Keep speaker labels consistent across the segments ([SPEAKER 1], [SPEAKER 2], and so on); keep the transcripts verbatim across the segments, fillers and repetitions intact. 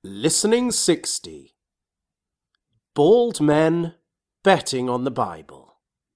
[SPEAKER 1] Listening sixty. Bald men betting on the Bible.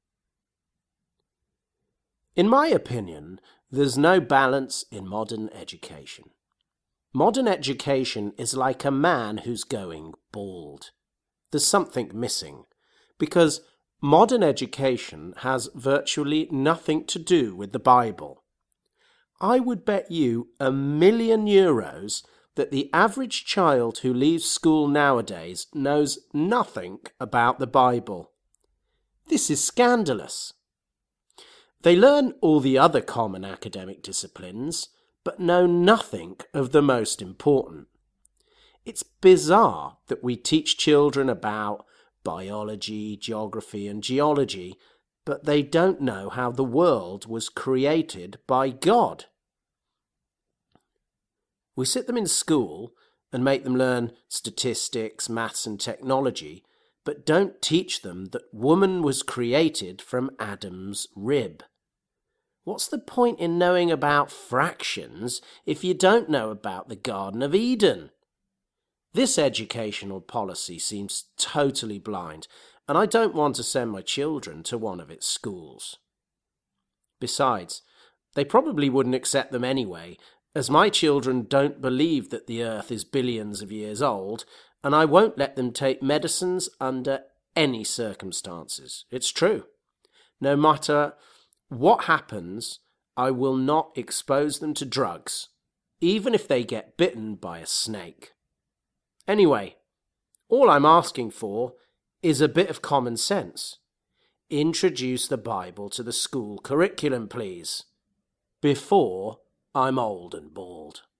[SPEAKER 1] In my opinion, there's no balance in modern education. Modern education is like a man who's going bald. There's something missing, because modern education has virtually nothing to do with the Bible. I would bet you a million euros that the average child who leaves school nowadays knows nothing about the Bible. This is scandalous. They learn all the other common academic disciplines, but know nothing of the most important. It's bizarre that we teach children about biology, geography, and geology, but they don't know how the world was created by God. We sit them in school and make them learn statistics, maths and technology, but don't teach them that woman was created from Adam's rib. What's the point in knowing about fractions if you don't know about the Garden of Eden? This educational policy seems totally blind, and I don't want to send my children to one of its schools. Besides, they probably wouldn't accept them anyway, as my children don't believe that the earth is billions of years old, and I won't let them take medicines under any circumstances. It's true. No matter what happens, I will not expose them to drugs, even if they get bitten by a snake. Anyway, all I'm asking for is a bit of common sense. Introduce the Bible to the school curriculum, please, before I'm old and bald.